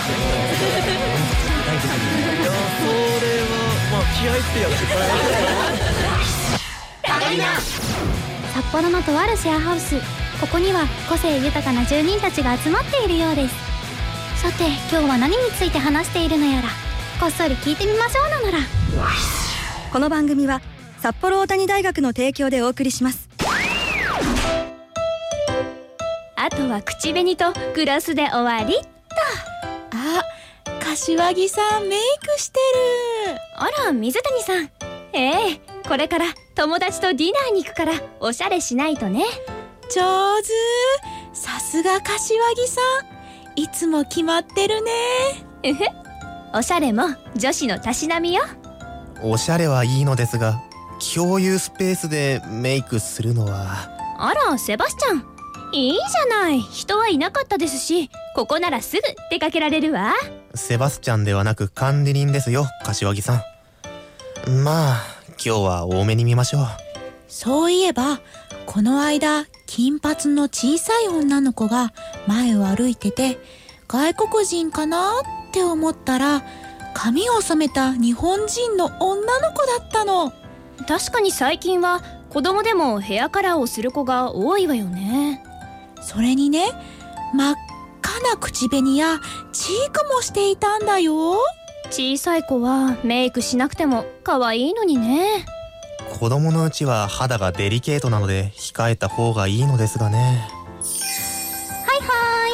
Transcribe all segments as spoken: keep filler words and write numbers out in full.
それはまあ気合いってやつ札幌のとあるシェアハウス、ここには個性豊かな住人たちが集まっているようです。さて今日は何について話しているのやら、こっそり聞いてみましょうなのら。 この番組は札幌大谷大学の提供でお送りします。 あとは口紅とグラスで終わりっと。 あ、柏木さんメイクしてる。 あら水谷さん、ええこれから友達とディナーに行くからおしゃれしないとね。 上手、さすが柏木さん、いつも決まってるね。 うふ、おしゃれも女子のたしなみよ。 おしゃれはいいのですが、共有スペースでメイクするのは。 あらセバスチャン、いいじゃない、人はいなかったですし、ここならすぐ出かけられるわ。 セバスチャンではなく管理人ですよ、柏木さん。まあ今日は多めに見ましょう。 そういえばこの間金髪の小さい女の子が前を歩いてて、外国人かなって思ったら髪を染めた日本人の女の子だったの。 確かに最近は子供でもヘアカラーをする子が多いわよね。 それにね、真っ赤な口紅やチークもしていたんだよ。 小さい子はメイクしなくても可愛いのにね。 子供のうちは肌がデリケートなので控えた方がいいのですがね。 はいはい、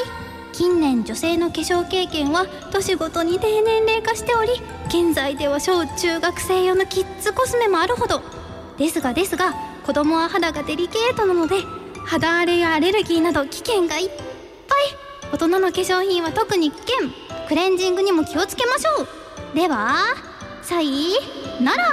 近年女性の化粧経験は年ごとに低年齢化しており、現在では小中学生用のキッズコスメもあるほどですがですが子供は肌がデリケートなので、肌荒れやアレルギーなど危険がいっぱい。大人の化粧品は特に危険。クレンジングにも気をつけましょう。ではさいなら。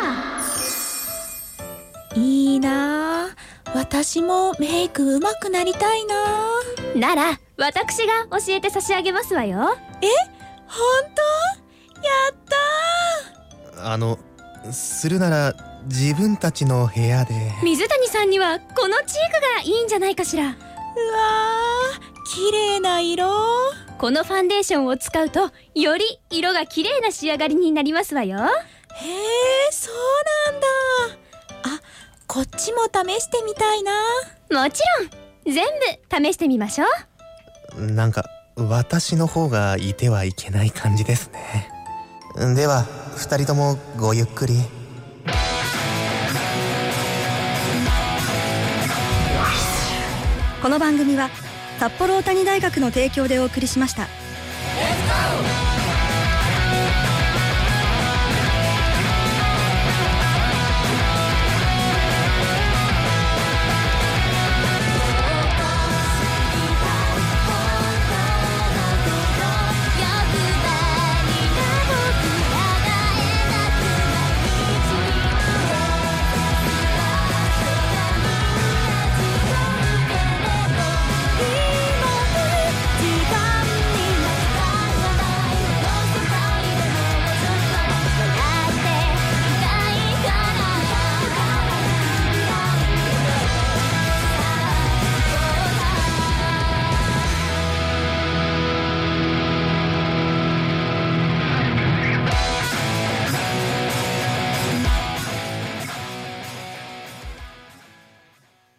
いいな、私もメイク上手くなりたいな。 なら私が教えて差し上げますわよ。 え、本当？やったー。 あのするなら自分たちの部屋で。 水谷さんにはこのチークがいいんじゃないかしら。 うわー、綺麗な色。 このファンデーションを使うとより色が綺麗な仕上がりになりますわよ。 へえ、そうなんだ。あ、こっちも試してみたいな。 もちろん、全部試してみましょう。なんか私の方がいてはいけない感じですね。では二人ともごゆっくり。 この番組は札幌大谷大学の提供でお送りしました。